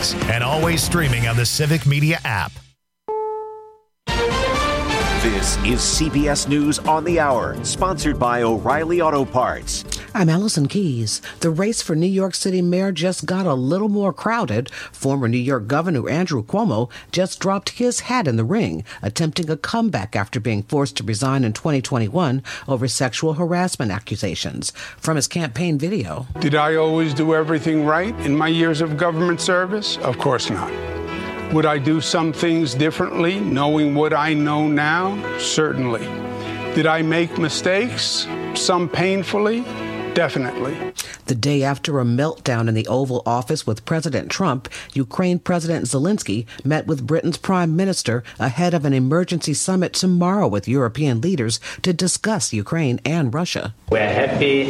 Sports, and always streaming on the Civic Media app. This is CBS News on the Hour, sponsored by O'Reilly Auto Parts. I'm Allison Keyes. The race for New York City mayor just got a little more crowded. Former New York Governor Andrew Cuomo just dropped his hat in the ring, attempting a comeback after being forced to resign in 2021 over sexual harassment accusations. From his campaign video. Did I always do everything right in my years of government service? Of course not. Would I do some things differently, knowing what I know now? Certainly. Did I make mistakes? Some painfully? Definitely. The day after a meltdown in the Oval Office with President Trump, Ukraine President Zelensky met with Britain's Prime Minister ahead of an emergency summit tomorrow with European leaders to discuss Ukraine and Russia. We're happy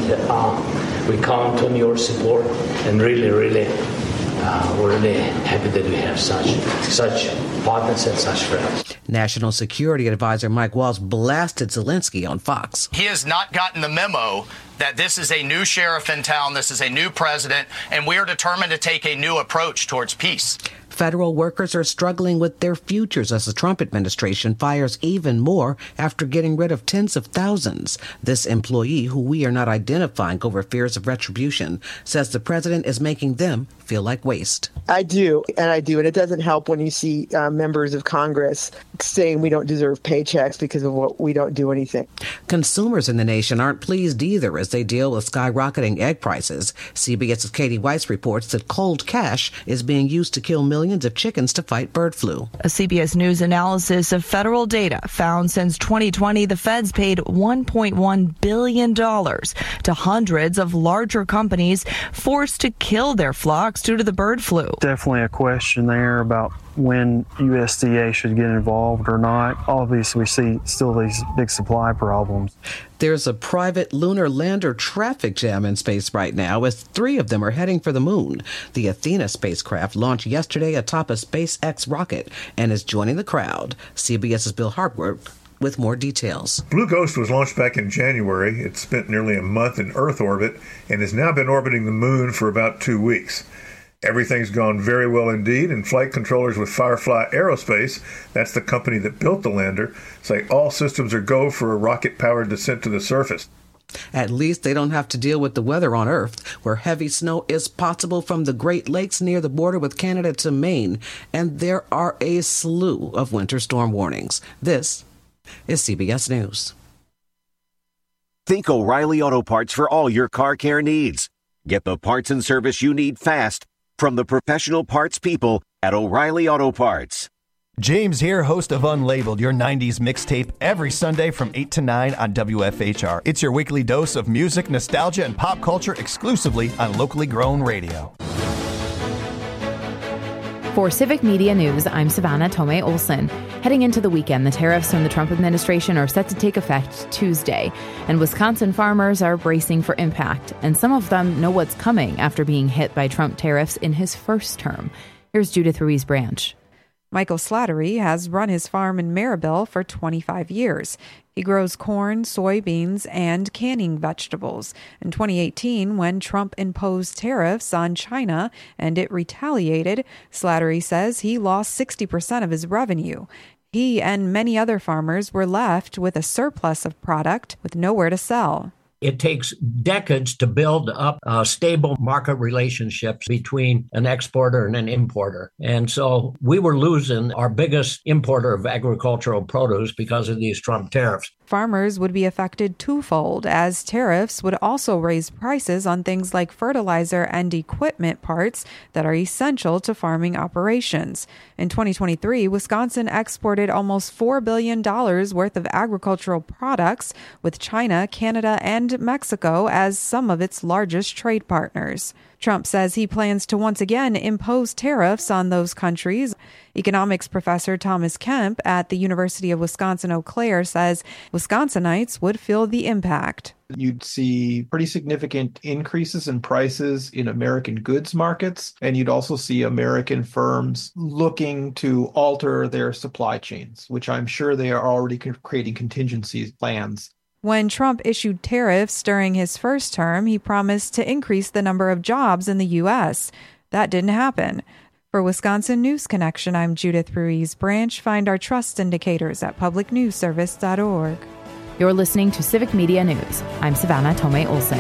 and we count on your support and really we're really happy that we have such partners and such friends. National Security Advisor Mike Waltz blasted Zelensky on Fox. He has not gotten the memo that this is a new sheriff in town, this is a new president, and we are determined to take a new approach towards peace. Federal workers are struggling with their futures as the Trump administration fires even more after getting rid of tens of thousands. This employee, who we are not identifying over fears of retribution, says the president is making them feel like waste. I do. And it doesn't help when you see members of Congress saying we don't deserve paychecks because of what we don't do anything. Consumers in the nation aren't pleased either as they deal with skyrocketing egg prices. CBS's Katie Weiss reports that cold cash is being used to kill millions of chickens to fight bird flu. A CBS News analysis of federal data found since 2020, the feds paid $1.1 billion to hundreds of larger companies forced to kill their flocks due to the bird flu. Definitely a question there about when USDA should get involved or not. Obviously, we see still these big supply problems. There's a private lunar lander traffic jam in space right now, as 3 of them are heading for the moon. The Athena spacecraft launched yesterday atop a SpaceX rocket and is joining the crowd. CBS's Bill Hartward with more details. Blue Ghost was launched back in January. It spent nearly a month in Earth orbit and has now been orbiting the moon for about 2 weeks. Everything's gone very well indeed, and flight controllers with Firefly Aerospace, that's the company that built the lander, say all systems are go for a rocket-powered descent to the surface. At least they don't have to deal with the weather on Earth, where heavy snow is possible from the Great Lakes near the border with Canada to Maine, and there are a slew of winter storm warnings. This is CBS News. Think O'Reilly Auto Parts for all your car care needs. Get the parts and service you need fast from the professional parts people at O'Reilly Auto Parts. James here, host of Unlabeled, your 90s mixtape, every Sunday from 8 to 9 on WFHR. It's your weekly dose of music, nostalgia, and pop culture exclusively on locally grown radio. For Civic Media News, I'm Savannah Tomei Olson. Heading into the weekend, the tariffs from the Trump administration are set to take effect Tuesday, and Wisconsin farmers are bracing for impact, and some of them know what's coming after being hit by Trump tariffs in his first term. Here's Judith Ruiz Branch. Michael Slattery has run his farm in Maribel for 25 years. He grows corn, soybeans, and canning vegetables. In 2018, when Trump imposed tariffs on China and it retaliated, Slattery says he lost 60% of his revenue. He and many other farmers were left with a surplus of product with nowhere to sell. It takes decades to build up stable market relationships between an exporter and an importer. And so we were losing our biggest importer of agricultural produce because of these Trump tariffs. Farmers would be affected twofold, as tariffs would also raise prices on things like fertilizer and equipment parts that are essential to farming operations. In 2023, Wisconsin exported almost $4 billion worth of agricultural products, with China, Canada, and Mexico as some of its largest trade partners. Trump says he plans to once again impose tariffs on those countries. Economics professor Thomas Kemp at the University of Wisconsin-Eau Claire says Wisconsinites would feel the impact. You'd see pretty significant increases in prices in American goods markets, and you'd also see American firms looking to alter their supply chains, which I'm sure they are already creating contingency plans. When Trump issued tariffs during his first term, he promised to increase the number of jobs in the U.S. That didn't happen. For Wisconsin News Connection, I'm Judith Ruiz Branch. Find our trust indicators at publicnewsservice.org. You're listening to Civic Media News. I'm Savannah Tomei Olson.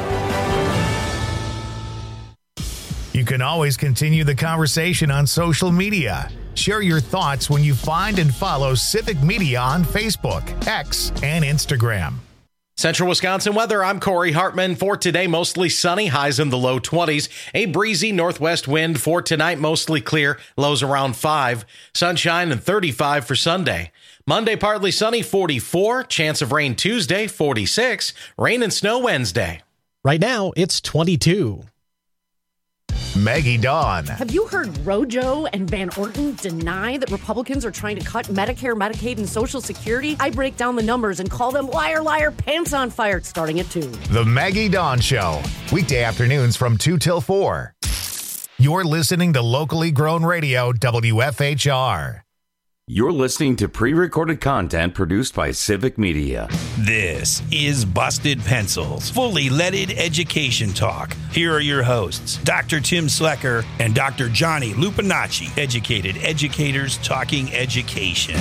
You can always continue the conversation on social media. Share your thoughts when you find and follow Civic Media on Facebook, X, and Instagram. Central Wisconsin weather, I'm Corey Hartman. For today, mostly sunny, highs in the low 20s. A breezy northwest wind. For tonight, mostly clear, lows around 5. Sunshine and 35 for Sunday. Monday, partly sunny, 44. Chance of rain Tuesday, 46. Rain and snow Wednesday. Right now, it's 22. Maggie Dawn. Have you heard Rojo and Van Orton deny that Republicans are trying to cut Medicare, Medicaid, and Social Security? I break down the numbers and call them liar, liar, pants on fire, starting at 2. The Maggie Dawn Show. Weekday afternoons from 2 till 4. You're listening to locally grown radio, WFHR. You're listening to pre-recorded content produced by Civic Media. This is Busted Pencils, fully leaded education talk. Here are your hosts, Dr. Tim Slecker and Dr. Johnny Lupinacci, educated educators talking education.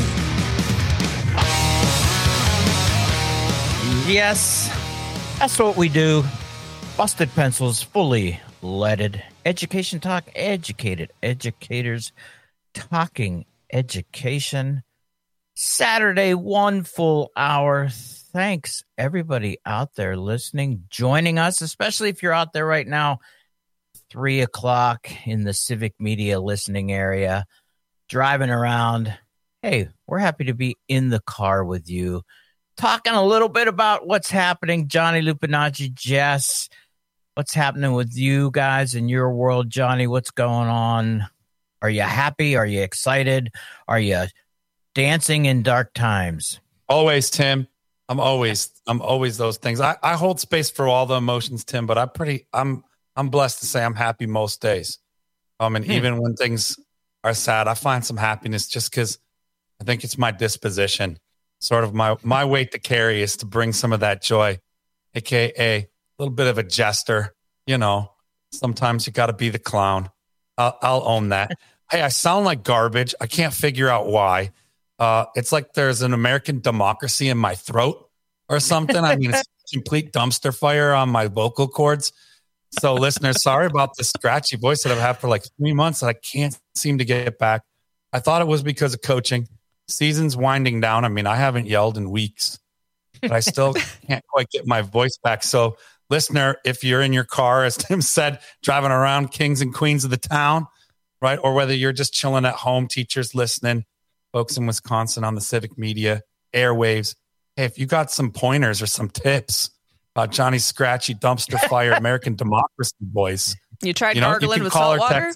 Yes, that's what we do. Busted Pencils, fully leaded education talk, educated educators talking education. Saturday, 1 full hour. Thanks everybody out there listening, joining us, especially if you're out there right now, 3 o'clock in the Civic Media listening area, driving around. Hey, we're happy to be in the car with you, talking a little bit about what's happening. Johnny Lupinacci, Jess, what's happening with you guys in your world? Johnny, what's going on? Are you happy? Are you excited? Are you dancing in dark times? Always, Tim. I'm always those things. I hold space for all the emotions, Tim, but I'm blessed to say I'm happy most days. And even when things are sad, I find some happiness just because I think it's my disposition. Sort of my weight to carry is to bring some of that joy, aka a little bit of a jester. You know, sometimes you got to be the clown. I'll own that. Hey, I sound like garbage. I can't figure out why. It's like there's an American democracy in my throat or something. I mean, it's a complete dumpster fire on my vocal cords. So listeners, sorry about the scratchy voice that I've had for like 3 months that I can't seem to get back. I thought it was because of coaching. Season's winding down. I mean, I haven't yelled in weeks, but I still can't quite get my voice back. So listener, if you're in your car, as Tim said, driving around kings and queens of the town, right? Or whether you're just chilling at home, teachers listening, folks in Wisconsin on the Civic Media airwaves. Hey, if you got some pointers or some tips about Johnny's scratchy dumpster fire American democracy voice. You tried gargling with salt water?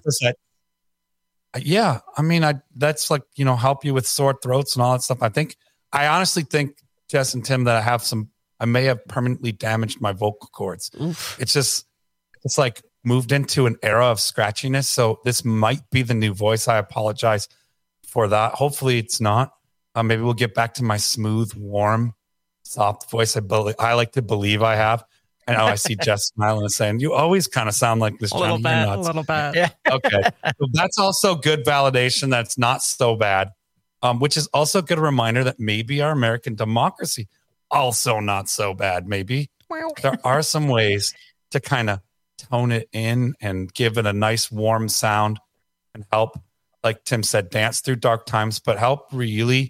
Yeah. I mean, that's like, help you with sore throats and all that stuff. I honestly think, Jess and Tim, that I may have permanently damaged my vocal cords. Oof. It's like moved into an era of scratchiness. So this might be the new voice. I apologize for that. Hopefully it's not. Maybe we'll get back to my smooth, warm, soft voice. I like to believe I have. I know I see Jess smiling and saying, you always kind of sound like this. A little bit. Yeah. Okay. So that's also good validation. That's not so bad. Which is also a good reminder that maybe our American democracy also not so bad. Maybe there are some ways to kind of tone it in and give it a nice warm sound and help, like Tim said, dance through dark times, but help really,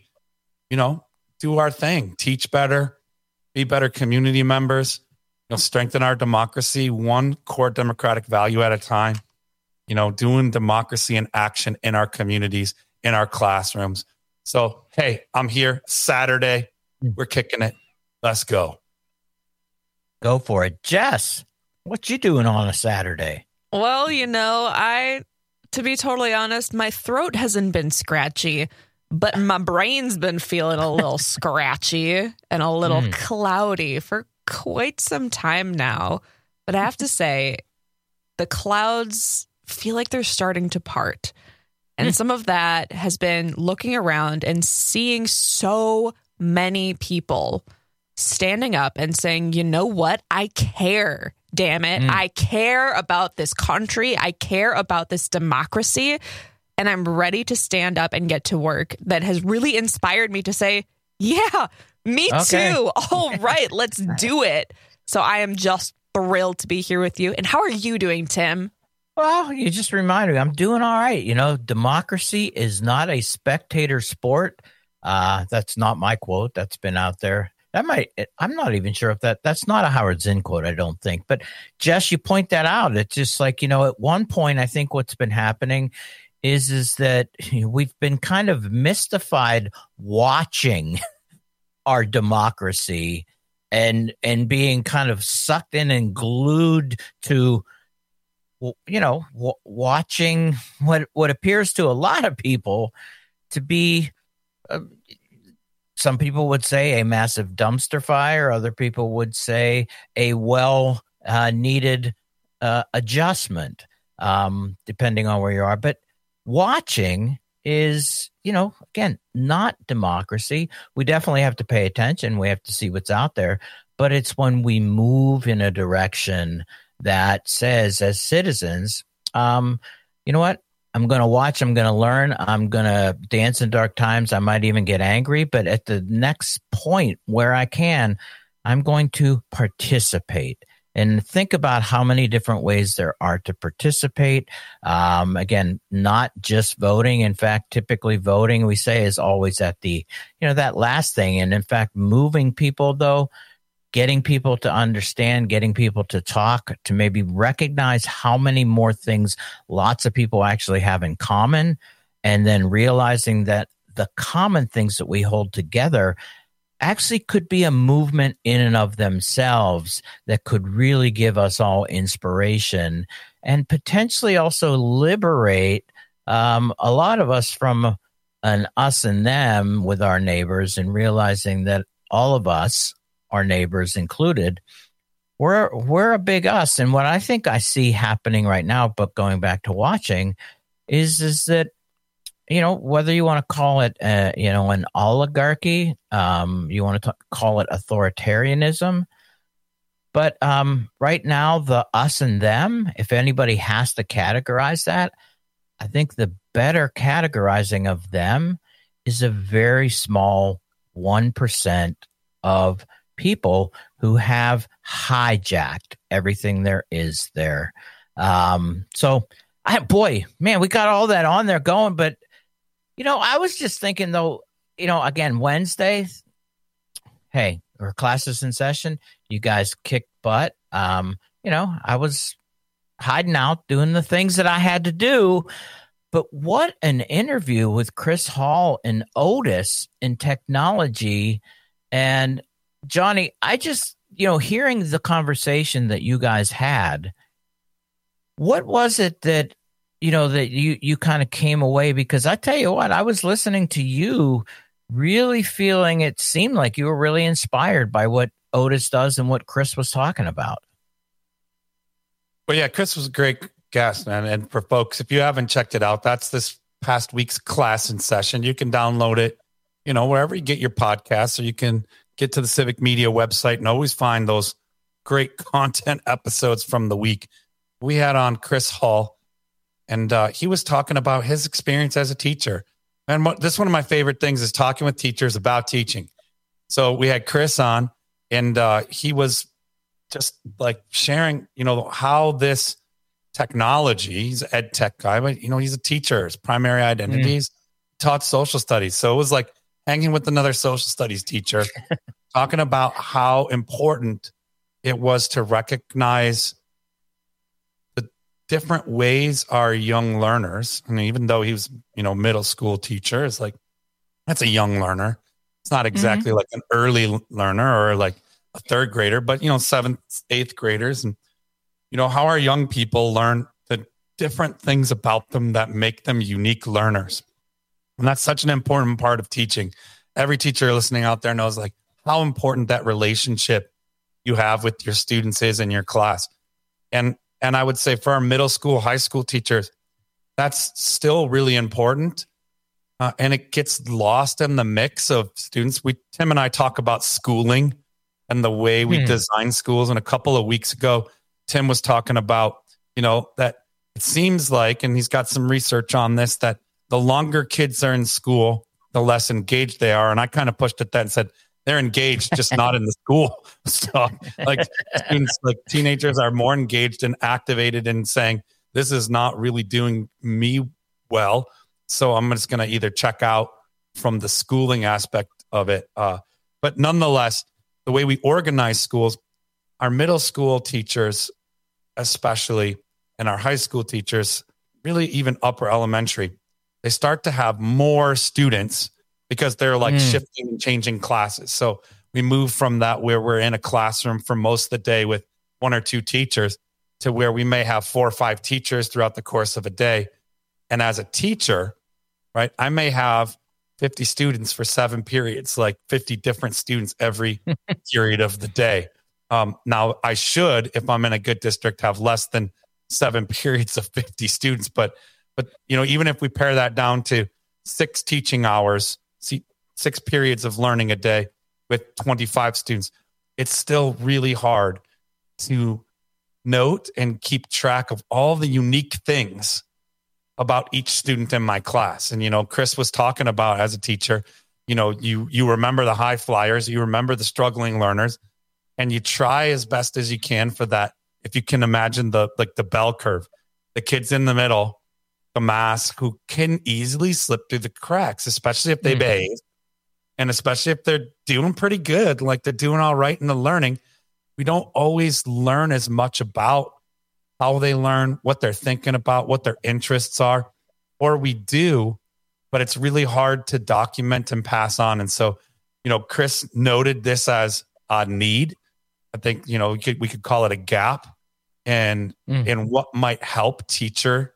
do our thing, teach better, be better community members, strengthen our democracy, one core democratic value at a time, doing democracy in action in our communities, in our classrooms. So, hey, I'm here Saturday. We're kicking it. Let's go. Go for it. Jess, what you doing on a Saturday? Well, to be totally honest, my throat hasn't been scratchy, but my brain's been feeling a little scratchy and a little cloudy for quite some time now. But I have to say, the clouds feel like they're starting to part. And some of that has been looking around and seeing so many people standing up and saying, you know what? I care, damn it. I care about this country. I care about this democracy. And I'm ready to stand up and get to work. That has really inspired me to say, yeah, me too. All right, let's do it. So I am just thrilled to be here with you. And how are you doing, Tim? Well, you just reminded me, I'm doing all right. You know, democracy is not a spectator sport. That's not my quote. That's been out there. I'm not even sure if that's not a Howard Zinn quote, I don't think. But Jess, you point that out. It's just like, you know, at one point, I think what's been happening is that we've been kind of mystified watching our democracy and being kind of sucked in and glued to, you know, watching what appears to a lot of people to be, some people would say, a massive dumpster fire. Other people would say a needed adjustment, depending on where you are. But watching is, you know, again, not democracy. We definitely have to pay attention. We have to see what's out there. But it's when we move in a direction that says, as citizens, you know what? I'm going to watch. I'm going to learn. I'm going to dance in dark times. I might even get angry. But at the next point where I can, I'm going to participate. And think about how many different ways there are to participate. Again, not just voting. In fact, typically voting, we say, is always at the, you know, that last thing. And in fact, moving people, though, getting people to understand, getting people to talk, to maybe recognize how many more things lots of people actually have in common, and then realizing that the common things that we hold together actually could be a movement in and of themselves that could really give us all inspiration and potentially also liberate a lot of us from an us and them with our neighbors, and realizing that all of us, our neighbors included, we're a big us. And what I think I see happening right now, but going back to watching, is that, you know, whether you want to call it, you know, an oligarchy, you want to call it authoritarianism, but right now, the us and them, if anybody has to categorize that, I think the better categorizing of them is a very small 1% of people who have hijacked everything there is there. So, man, we got all that on there going. But, you know, I was just thinking, though, you know, again, Wednesday, hey, our classes in session, you guys kicked butt. You know, I was hiding out doing the things that I had to do. But what an interview with Chris Hall and Otis in technology. And Johnny, I just, you know, hearing the conversation that you guys had, what was it that, you know, that you kind of came away? Because I tell you what, I was listening to you really feeling, it seemed like you were really inspired by what Otis does and what Chris was talking about. Well, yeah, Chris was a great guest, man. And for folks, if you haven't checked it out, that's this past week's class in session. You can download it, you know, wherever you get your podcasts, or you can get to the Civic Media website and always find those great content episodes from the week. We had on Chris Hall, and he was talking about his experience as a teacher. And this one of my favorite things is talking with teachers about teaching. So we had Chris on, and he was just like sharing, you know, how this technology, he's an ed tech guy, but, you know, he's a teacher. His primary identities, taught social studies. So it was like hanging with another social studies teacher, talking about how important it was to recognize the different ways our young learners, I mean, even though he was, you know, middle school teacher, it's like, that's a young learner. It's not exactly like an early learner or like a third grader, but, you know, 7th, 8th graders. And, you know, how our young people learn the different things about them that make them unique learners. And that's such an important part of teaching. Every teacher listening out there knows like how important that relationship you have with your students is in your class. And I would say for our middle school, high school teachers, that's still really important. And it gets lost in the mix of students. Tim and I talk about schooling and the way we design schools. And a couple of weeks ago, Tim was talking about, that it seems like, and he's got some research on this, that the longer kids are in school, the less engaged they are. And I kind of pushed at that and said, they're engaged, just not in the school. So students, teenagers are more engaged and activated and saying, this is not really doing me well. So I'm just going to either check out from the schooling aspect of it. But nonetheless, the way we organize schools, our middle school teachers, especially, and our high school teachers, really even upper elementary, they start to have more students because they're shifting and changing classes. So we move from that where we're in a classroom for most of the day with 1 or 2 teachers to where we may have 4 or 5 teachers throughout the course of a day. And as a teacher, right, I may have 50 students for 7 periods, 50 different students every period of the day. Now, I should, if I'm in a good district, have less than 7 periods of 50 students. But even if we pare that down to 6 teaching hours, 6 periods of learning a day with 25 students, it's still really hard to note and keep track of all the unique things about each student in my class. And, Chris was talking about, as a teacher, you remember the high flyers, you remember the struggling learners, and you try as best as you can for that. If you can imagine the bell curve, the kids in the middle, the mass, who can easily slip through the cracks, especially if they behave. And especially if they're doing pretty good, they're doing all right in the learning. We don't always learn as much about how they learn, what they're thinking about, what their interests are, or we do, but it's really hard to document and pass on. And so, Chris noted this as a need. I think, we could call it a gap in what might help teachers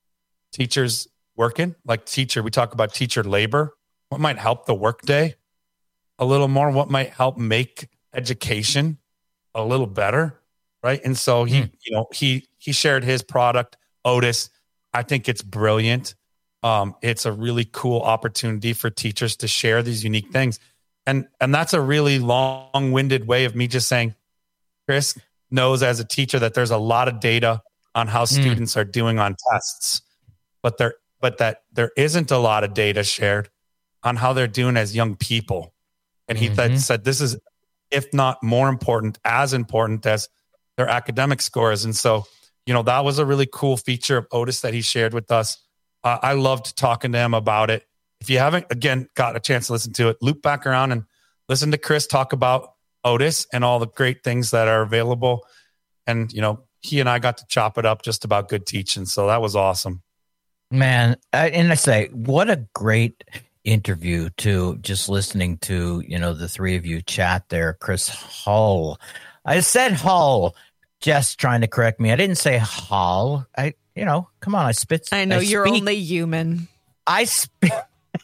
working. We talk about teacher labor. What might help the workday a little more? What might help make education a little better? Right. And so he shared his product, Otis. I think it's brilliant. It's a really cool opportunity for teachers to share these unique things. And that's a really long-winded way of me just saying, Chris knows as a teacher that there's a lot of data on how students are doing on tests, but that there isn't a lot of data shared on how they're doing as young people. And he said this is, if not more important, as important as their academic scores. And so, that was a really cool feature of Otis that he shared with us. I loved talking to him about it. If you haven't, again, got a chance to listen to it, loop back around and listen to Chris talk about Otis and all the great things that are available. And, he and I got to chop it up just about good teaching. So that was awesome. Man, and I say, what a great interview too, just listening to, the three of you chat there. Chris Hull. I said Hull, Jess trying to correct me. I didn't say Hull. Come on, I know you're only human. I speak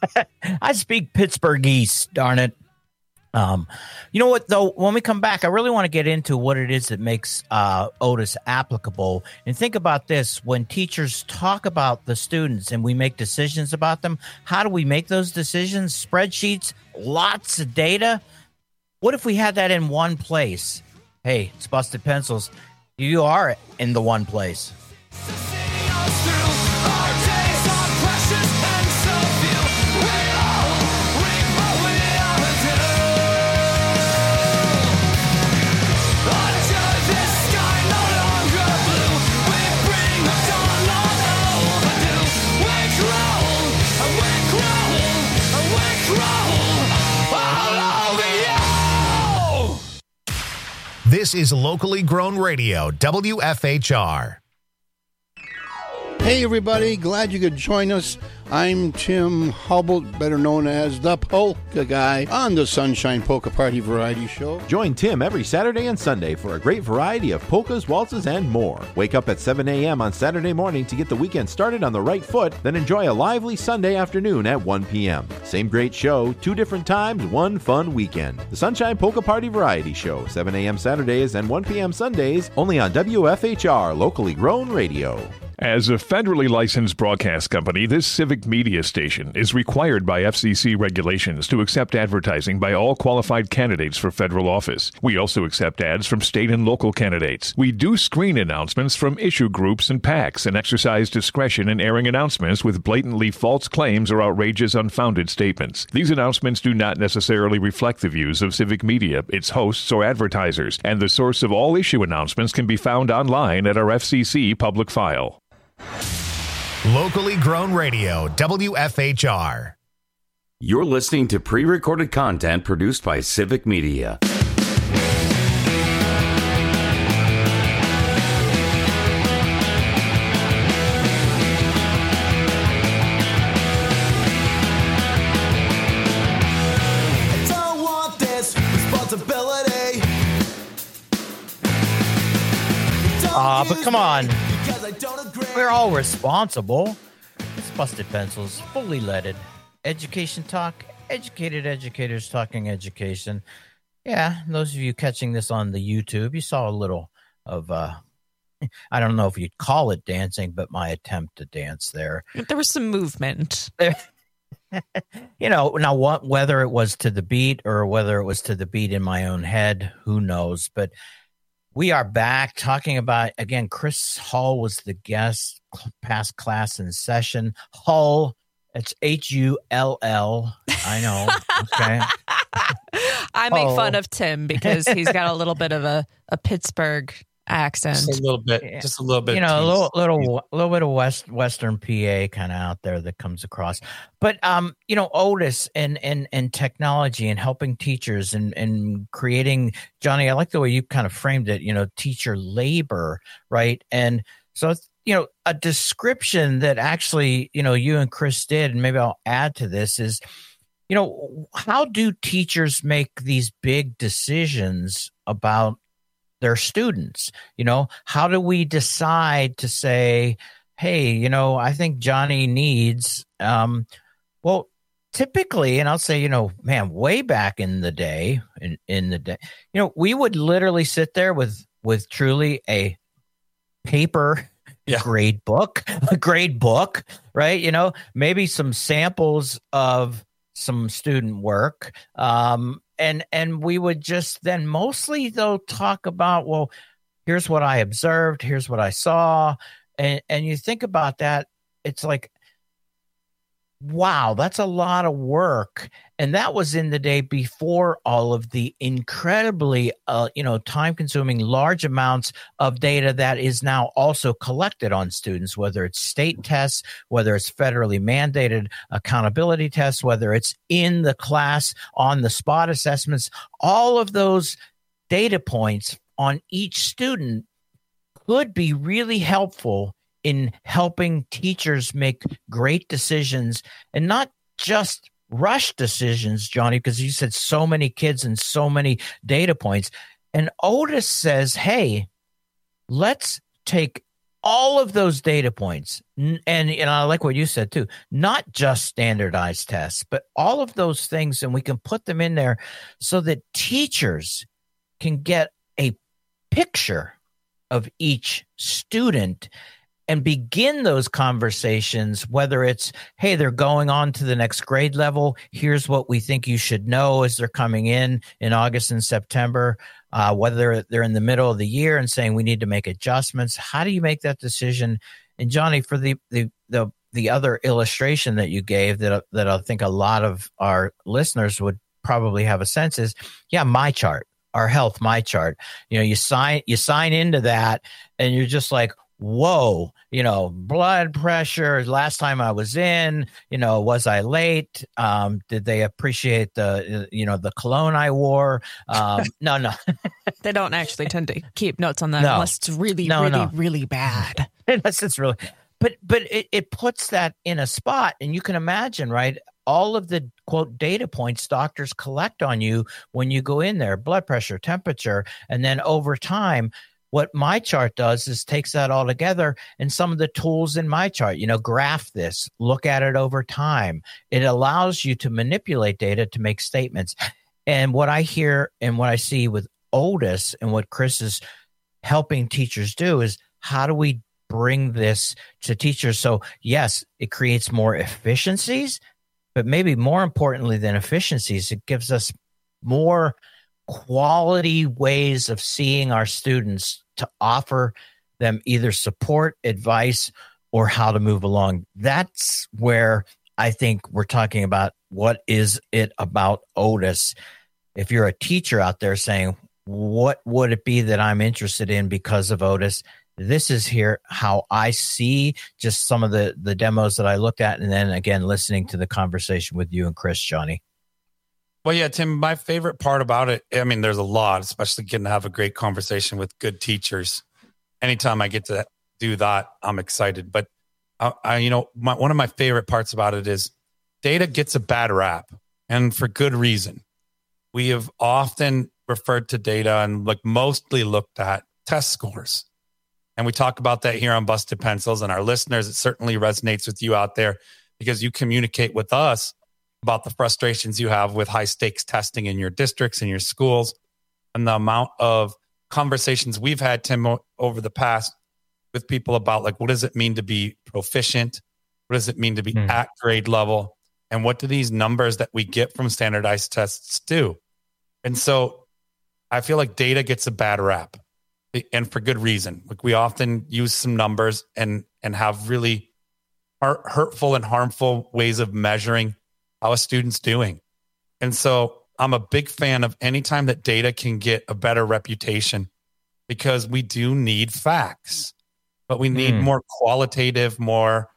Pittsburghese, darn it. You know what, though, when we come back, I really want to get into what it is that makes Otis applicable. And think about this. When teachers talk about the students and we make decisions about them, how do we make those decisions? Spreadsheets, lots of data. What if we had that in one place? Hey, it's Busted Pencils. You are in the one place. This is locally grown radio, WFHR. Hey, everybody. Glad you could join us. I'm Tim Hubble, better known as the Polka Guy, on the Sunshine Polka Party Variety Show. Join Tim every Saturday and Sunday for a great variety of polkas, waltzes, and more. Wake up at 7 a.m. on Saturday morning to get the weekend started on the right foot, then enjoy a lively Sunday afternoon at 1 p.m. Same great show, 2 different times, 1 fun weekend. The Sunshine Polka Party Variety Show, 7 a.m. Saturdays and 1 p.m. Sundays, only on WFHR, locally grown radio. As a federally licensed broadcast company, this civic media station is required by FCC regulations to accept advertising by all qualified candidates for federal office. We also accept ads from state and local candidates. We do screen announcements from issue groups and PACs and exercise discretion in airing announcements with blatantly false claims or outrageous, unfounded statements. These announcements do not necessarily reflect the views of civic media, its hosts, or advertisers, and the source of all issue announcements can be found online at our FCC public file. Locally grown radio, WFHR. You're listening to pre-recorded content produced by Civic Media. I don't want this responsibility. But come on. We're all responsible. It's Busted Pencils, fully leaded. Education talk, educated educators talking education. Yeah, those of you catching this on the YouTube, you saw a little of, I don't know if you'd call it dancing, but my attempt to dance there. There was some movement. Now whether it was to the beat or whether it was to the beat in my own head, who knows? But we are back talking about, again, Chris Hull was the guest, past class in session. Hull, it's Hull. I know. Okay. I make fun of Tim because he's got a little bit of a Pittsburgh accent. Just a little bit. A little bit of Western PA kind of out there that comes across. But Otis and technology and helping teachers and creating, Johnny, I like the way you kind of framed it, teacher labor, right? And so a description that actually, you and Chris did, and maybe I'll add to this is, how do teachers make these big decisions about their students? How do we decide to say, hey, I think Johnny needs, typically, and I'll say, way back in the day, we would literally sit there with truly a paper grade book, right? Maybe some samples of some student work. And we would just then mostly, though, talk about, well, here's what I observed, here's what I saw. And you think about that, it's like, wow, that's a lot of work. And that was in the day before all of the incredibly, time-consuming large amounts of data that is now also collected on students, whether it's state tests, whether it's federally mandated accountability tests, whether it's in the class on the spot assessments. All of those data points on each student could be really helpful in helping teachers make great decisions, and not just rush decisions, Johnny, because you said so many kids and so many data points. And Otis says, hey, let's take all of those data points, and I like what you said too, not just standardized tests, but all of those things, and we can put them in there so that teachers can get a picture of each student and begin those conversations, whether it's, hey, they're going on to the next grade level. Here's what we think you should know as they're coming in August and September, whether they're in the middle of the year and saying we need to make adjustments. How do you make that decision? And Johnny, for the other illustration that you gave that I think a lot of our listeners would probably have a sense is, my chart, our health, my chart. You sign into that and you're just like, whoa, blood pressure. Last time I was in, was I late? Did they appreciate the cologne I wore? No. They don't actually tend to keep notes on that unless it's really bad. Unless it's really, but it puts that in a spot, and you can imagine, right? All of the quote data points doctors collect on you when you go in there, blood pressure, temperature, and then over time. What my chart does is takes that all together, and some of the tools in my chart, graph this, look at it over time. It allows you to manipulate data to make statements. And what I hear and what I see with Otis and what Chris is helping teachers do is, how do we bring this to teachers. So yes, it creates more efficiencies, but maybe more importantly than efficiencies, it gives us more quality ways of seeing our students to offer them either support, advice, or how to move along. That's where I think we're talking about what is it about Otis. If you're a teacher out there saying, what would it be that I'm interested in because of Otis? This is here how I see just some of the demos that I looked at. And then again, listening to the conversation with you and Chris, Johnny. Well, yeah, Tim, my favorite part about it, I mean, there's a lot, especially getting to have a great conversation with good teachers. Anytime I get to do that, I'm excited. But one of my favorite parts about it is data gets a bad rap, and for good reason. We have often referred to data and mostly looked at test scores. And we talk about that here on Busted Pencils, and our listeners, it certainly resonates with you out there because you communicate with us about the frustrations you have with high stakes testing in your districts and your schools, and the amount of conversations we've had, Tim, over the past with people about what does it mean to be proficient? What does it mean to be at grade level? And what do these numbers that we get from standardized tests do? And so I feel like data gets a bad rap, and for good reason. We often use some numbers and have really hurtful and harmful ways of measuring how a student's doing. And so I'm a big fan of any time that data can get a better reputation, because we do need facts, but we need more qualitative, more,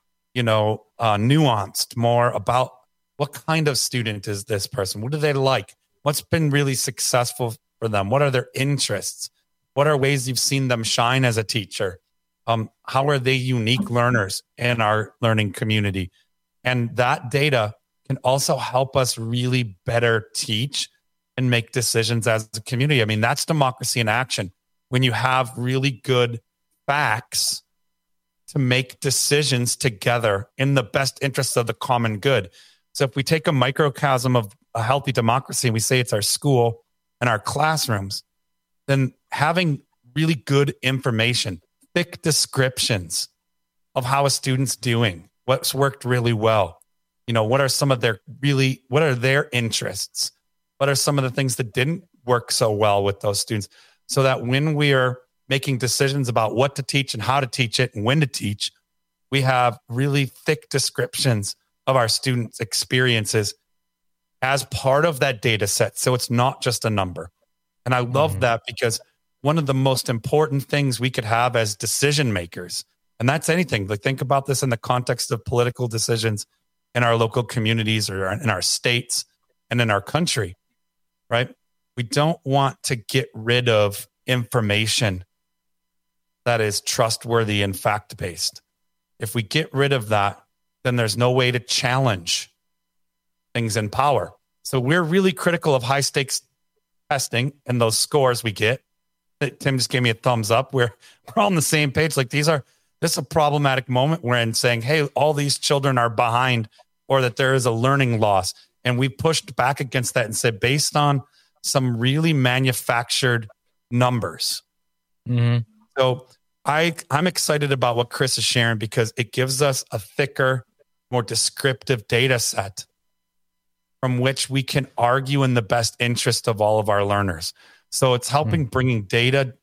nuanced, more about what kind of student is this person? What do they like? What's been really successful for them? What are their interests? What are ways you've seen them shine as a teacher? How are they unique learners in our learning community? And that data can also help us really better teach and make decisions as a community. I mean, that's democracy in action. When you have really good facts to make decisions together in the best interests of the common good. So if we take a microcosm of a healthy democracy and we say it's our school and our classrooms, then having really good information, thick descriptions of how a student's doing, what's worked really well, what are some of what are their interests? What are some of the things that didn't work so well with those students? So that when we are making decisions about what to teach and how to teach it and when to teach, we have really thick descriptions of our students' experiences as part of that data set. So it's not just a number. And I love that, because one of the most important things we could have as decision makers, and that's anything, think about this in the context of political decisions in our local communities or in our states and in our country, right? We don't want to get rid of information that is trustworthy and fact-based. If we get rid of that, then there's no way to challenge things in power. So we're really critical of high-stakes testing and those scores we get. Tim just gave me a thumbs up. We're all on the same page. This is a problematic moment we're in, saying, hey, all these children are behind, or that there is a learning loss. And we pushed back against that and said, based on some really manufactured numbers. So I'm excited about what Chris is sharing, because it gives us a thicker, more descriptive data set from which we can argue in the best interest of all of our learners. So it's helping bringing data-driven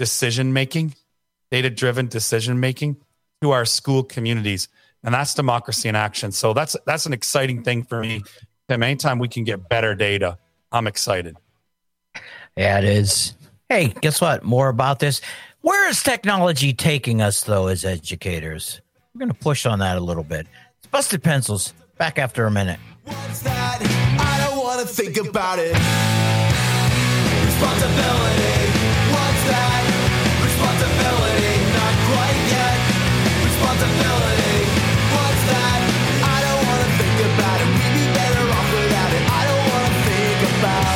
decision-making to our school communities. And that's democracy in action. So that's an exciting thing for me. Tim, anytime we can get better data, I'm excited. Yeah, it is. Hey, guess what? More about this. Where is technology taking us, though, as educators? We're going to push on that a little bit. It's Busted Pencils. Back after a minute. What's that? I don't want to think about it. Responsibility. What's that? Responsibility. Not quite yet. Responsibility. What's that? I don't want to think about it. We'd be better off without it. I don't want to think about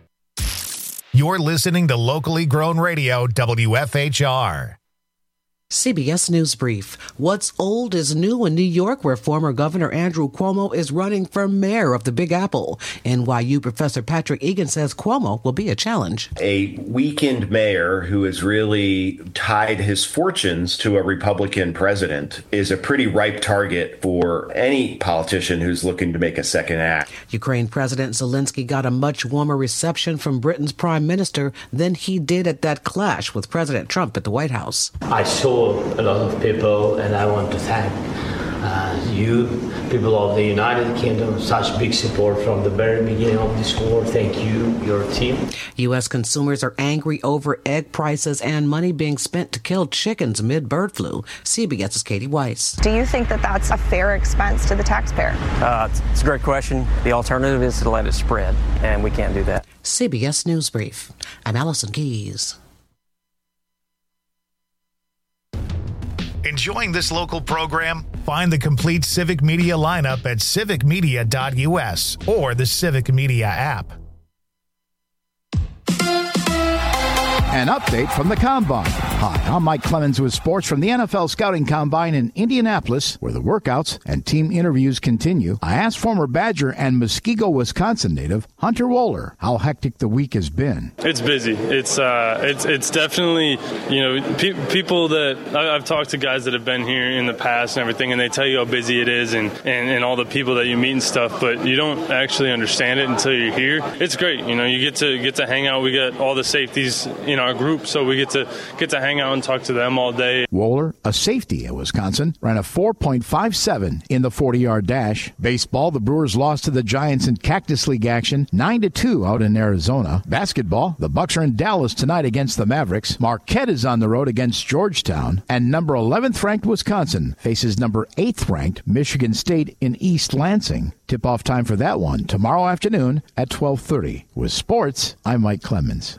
it. You're listening to locally grown radio, WFHR. CBS News Brief. What's old is new in New York, where former Governor Andrew Cuomo is running for mayor of the Big Apple. NYU Professor Patrick Egan says Cuomo will be a challenge. A weakened mayor who has really tied his fortunes to a Republican president is a pretty ripe target for any politician who's looking to make a second act. Ukraine President Zelensky got a much warmer reception from Britain's prime minister than he did at that clash with President Trump at the White House. I saw a lot of people, and I want to thank you, people of the United Kingdom, such big support from the very beginning of this war. Thank you, your team. U.S. consumers are angry over egg prices and money being spent to kill chickens amid bird flu. CBS's Katie Weiss. Do you think that that's a fair expense to the taxpayer? It's a great question. The alternative is to let it spread, and we can't do that. CBS News Brief. I'm Allison Keys. Enjoying this local program? Find the complete Civic Media lineup at civicmedia.us or the Civic Media app. An update from the Combine. Hi, I'm Mike Clemens with sports from the NFL Scouting Combine in Indianapolis, where the workouts and team interviews continue. I asked former Badger and Muskego, Wisconsin native Hunter Wohler how hectic the week has been. It's busy. It's definitely, people that I've talked to guys that have been here in the past and everything, and they tell you how busy it is and all the people that you meet and stuff, but you don't actually understand it until you're here. It's great. You get to hang out. We got all the safeties in our group, so we get to hang out and talk to them all day. Wohler, a safety at Wisconsin, ran a 4.57 in the 40-yard dash. Baseball, the Brewers lost to the Giants in Cactus League action 9-2 out in Arizona. Basketball, the Bucks are in Dallas tonight against the Mavericks. Marquette is on the road against Georgetown, and number 11th ranked Wisconsin faces number 8th ranked Michigan State in East Lansing. Tip-off time for that one tomorrow afternoon at 12:30. With sports, I'm Mike Clemens.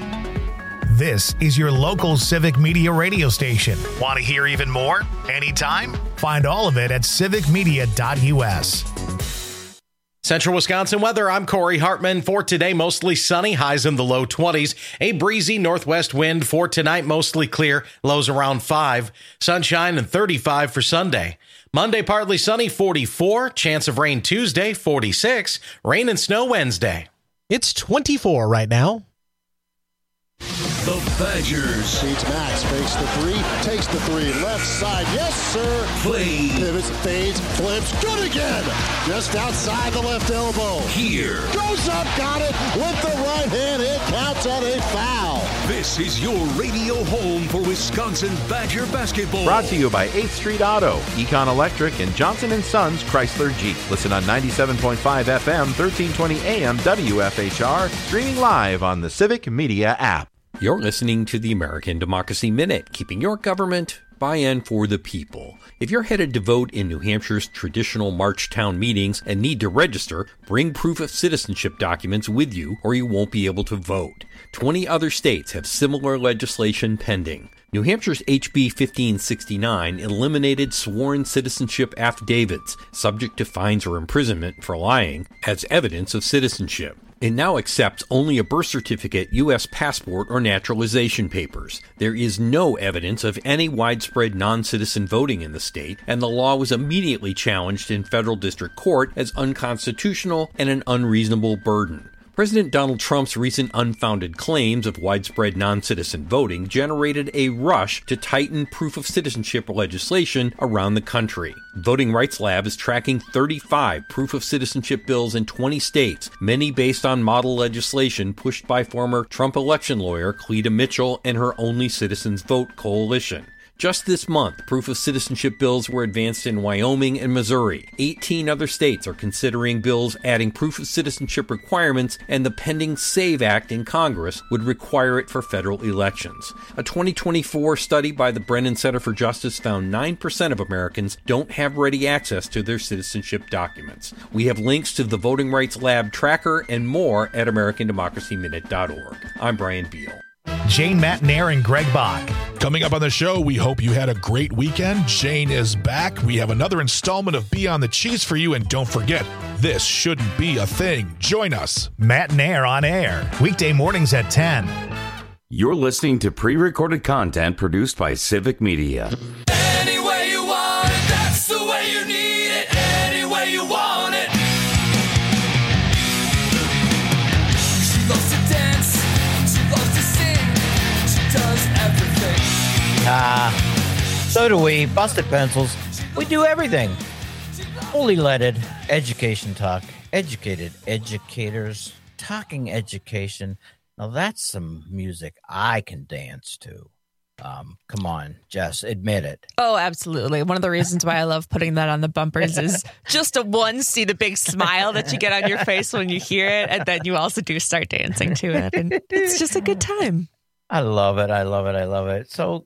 This is your local Civic Media radio station. Want to hear even more? Anytime? Find all of it at civicmedia.us. Central Wisconsin weather, I'm Corey Hartman. For today, mostly sunny, highs in the low 20s. A breezy northwest wind. For tonight, mostly clear, lows around 5. Sunshine and 35 for Sunday. Monday, partly sunny, 44. Chance of rain Tuesday, 46. Rain and snow Wednesday. It's 24 right now. The Badgers. Beats Max, fakes the three, takes the three, left side, yes sir. Play. Pivots, fades, flips, good again. Just outside the left elbow. Here. Goes up, got it with the right hand, it counts on a foul. This is your radio home for Wisconsin Badger basketball. Brought to you by 8th Street Auto, Econ Electric, and Johnson & Sons Chrysler Jeep. Listen on 97.5 FM, 1320 AM WFHR, streaming live on the Civic Media app. You're listening to the American Democracy Minute, keeping your government by and for the people. If you're headed to vote in New Hampshire's traditional March town meetings and need to register, bring proof of citizenship documents with you or you won't be able to vote. 20 other states have similar legislation pending. New Hampshire's HB 1569 eliminated sworn citizenship affidavits, subject to fines or imprisonment for lying, as evidence of citizenship. It now accepts only a birth certificate, U.S. passport, or naturalization papers. There is no evidence of any widespread non-citizen voting in the state, and the law was immediately challenged in federal district court as unconstitutional and an unreasonable burden. President Donald Trump's recent unfounded claims of widespread non-citizen voting generated a rush to tighten proof of citizenship legislation around the country. Voting Rights Lab is tracking 35 proof of citizenship bills in 20 states, many based on model legislation pushed by former Trump election lawyer Cleta Mitchell and her Only Citizens Vote coalition. Just this month, proof of citizenship bills were advanced in Wyoming and Missouri. 18 other states are considering bills adding proof of citizenship requirements, and the pending SAVE Act in Congress would require it for federal elections. A 2024 study by the Brennan Center for Justice found 9% of Americans don't have ready access to their citizenship documents. We have links to the Voting Rights Lab tracker and more at AmericanDemocracyMinute.org. I'm Brian Beal. Jane Matnair and Greg Bach. Coming up on the show, we hope you had a great weekend. Jane is back. We have another installment of Beyond the Cheese for you, and don't forget, this shouldn't be a thing. Join us. Matnair on air, weekday mornings at 10. You're listening to pre-recorded content produced by Civic Media. Any way you want it, that's the way you need it. Any way you want it. She loves to dance, she loves to sing, she does everything. So do we. Busted Pencils. We do everything. Fully leaded education talk. Educated educators talking education. Now that's some music I can dance to. Come on, Jess, admit it. Oh, absolutely. One of the reasons why I love putting that on the bumpers is just to see the big smile that you get on your face when you hear it, and then you also do start dancing to it, and it's just a good time. I love it. I love it. I love it. So,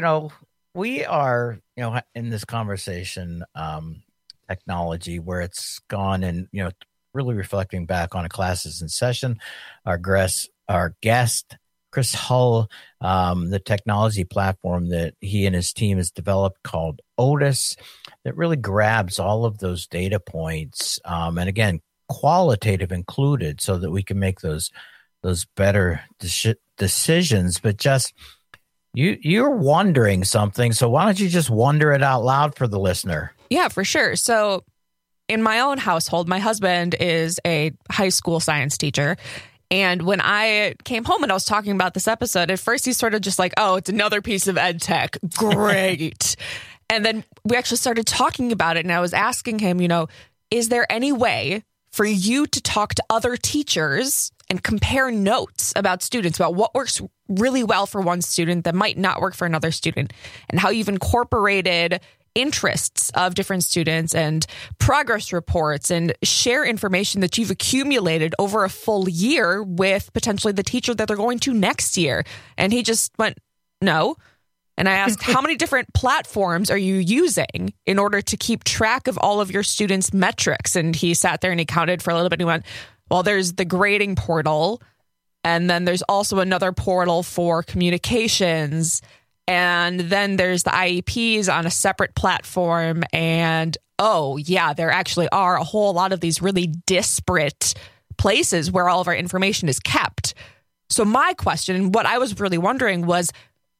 we are, in this conversation, technology, where it's gone and, really reflecting back on classes in session. Our guest, Chris Hull, the technology platform that he and his team has developed called Otis, that really grabs all of those data points, and again, qualitative included, so that we can make those better decisions. But just you're wondering something, so why don't you just wonder it out loud for the listener? Yeah, for sure. So in my own household, my husband is a high school science teacher. And when I came home and I was talking about this episode, at first he's sort of just like, oh, it's another piece of ed tech. Great. And then we actually started talking about it. And I was asking him, is there any way for you to talk to other teachers and compare notes about students, about what works really well for one student that might not work for another student, and how you've incorporated interests of different students and progress reports, and share information that you've accumulated over a full year with potentially the teacher that they're going to next year. And he just went, no. And I asked, how many different platforms are you using in order to keep track of all of your students' metrics? And he sat there and he counted for a little bit and he went, well, there's the grading portal, and then there's also another portal for communications, and then there's the IEPs on a separate platform. And, oh, yeah, there actually are a whole lot of these really disparate places where all of our information is kept. So my question, what I was really wondering was,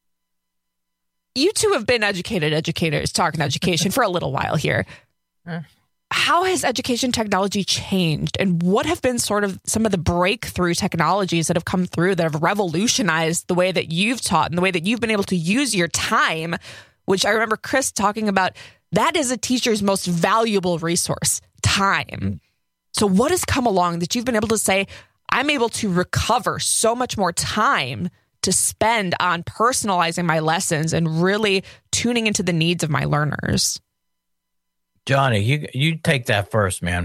you two have been educated educators talking education for a little while here. How has education technology changed, and what have been sort of some of the breakthrough technologies that have come through that have revolutionized the way that you've taught and the way that you've been able to use your time, which I remember Chris talking about, that is a teacher's most valuable resource, time. So what has come along that you've been able to say, I'm able to recover so much more time to spend on personalizing my lessons and really tuning into the needs of my learners? Johnny, you take that first, man.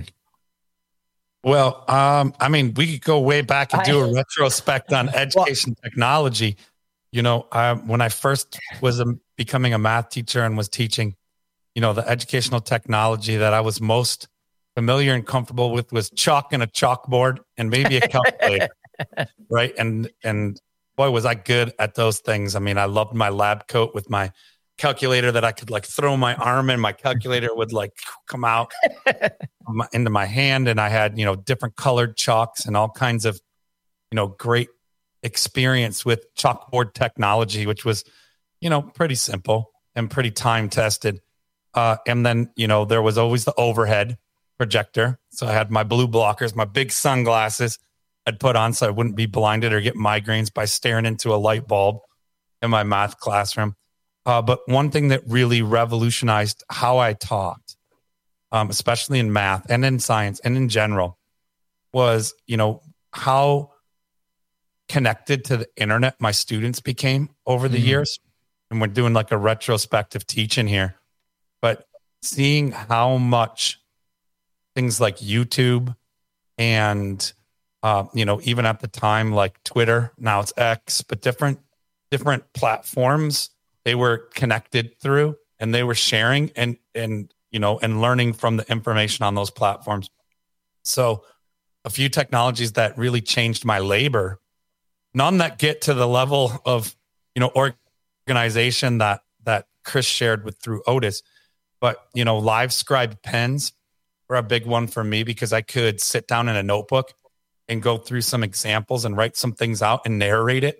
Well, we could go way back and do a retrospect on education technology. When I first was becoming a math teacher and was teaching, the educational technology that I was most familiar and comfortable with was chalk and a chalkboard and maybe a calculator, right? And boy, was I good at those things. I mean, I loved my lab coat with my calculator that I could throw my arm in, my calculator would come out into my hand. And I had, different colored chalks and all kinds of, great experience with chalkboard technology, which was, pretty simple and pretty time tested. And then, there was always the overhead projector. So I had my blue blockers, my big sunglasses I'd put on so I wouldn't be blinded or get migraines by staring into a light bulb in my math classroom. But one thing that really revolutionized how I taught, especially in math and in science and in general, was, how connected to the internet my students became over the years. And we're doing a retrospective teaching here, but seeing how much things like YouTube and, even at the time, Twitter, now it's X, but different platforms they were connected through, and they were sharing and learning from the information on those platforms. So a few technologies that really changed my labor, none that get to the level of, organization that Chris shared through Otis, but, LiveScribe pens were a big one for me because I could sit down in a notebook and go through some examples and write some things out and narrate it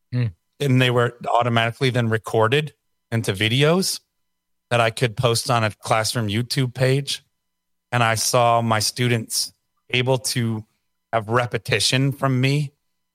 And they were automatically then recorded into videos that I could post on a classroom YouTube page. And I saw my students able to have repetition from me.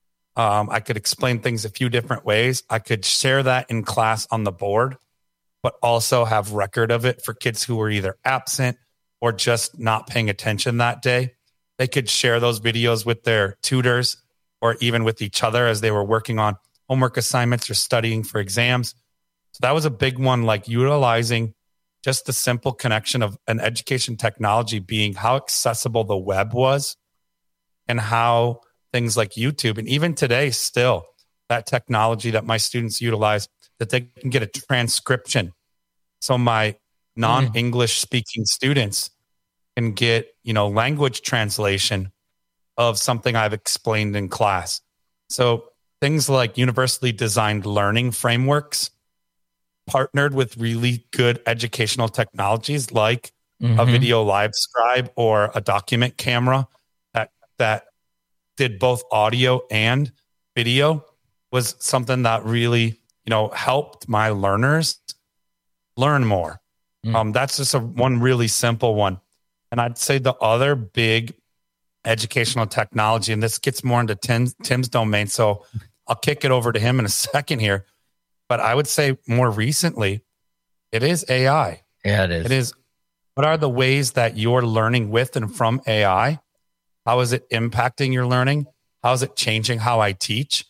I could explain things a few different ways. I could share that in class on the board, but also have record of it for kids who were either absent or just not paying attention that day. They could share those videos with their tutors or even with each other as they were working on homework assignments or studying for exams. So that was a big one, like utilizing just the simple connection of an education technology being how accessible the web was and how things like YouTube, and even today still, that technology that my students utilize, that they can get a transcription. So my non-English speaking students can get, language translation of something I've explained in class. So things like universally designed learning frameworks partnered with really good educational technologies like a video live scribe or a document camera that did both audio and video was something that really, helped my learners learn more. That's just one really simple one. And I'd say the other big educational technology, and this gets more into Tim's domain, so I'll kick it over to him in a second here. But I would say more recently, it is AI. Yeah, it is. It is. What are the ways that you're learning with and from AI? How is it impacting your learning? How is it changing how I teach?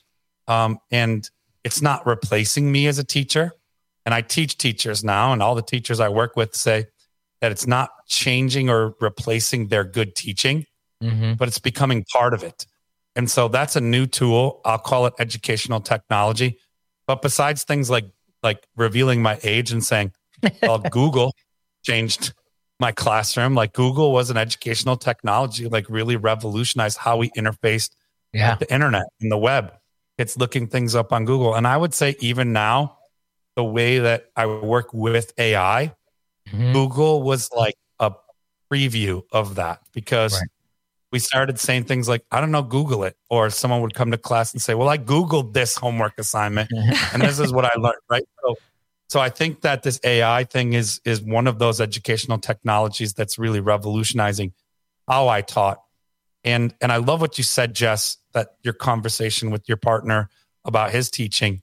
And it's not replacing me as a teacher. And I teach teachers now, and all the teachers I work with say that it's not changing or replacing their good teaching, but it's becoming part of it. And so that's a new tool. I'll call it educational technology. But besides things like revealing my age and saying, well, Google changed my classroom. Like Google was an educational technology, like really revolutionized how we interfaced with the internet and the web. It's looking things up on Google. And I would say even now, the way that I work with AI, Google was like a preview of that because we started saying things like, I don't know, Google it. Or someone would come to class and say, well, I Googled this homework assignment and this is what I learned, right? So I think that this AI thing is one of those educational technologies that's really revolutionizing how I taught. And I love what you said, Jess, that your conversation with your partner about his teaching,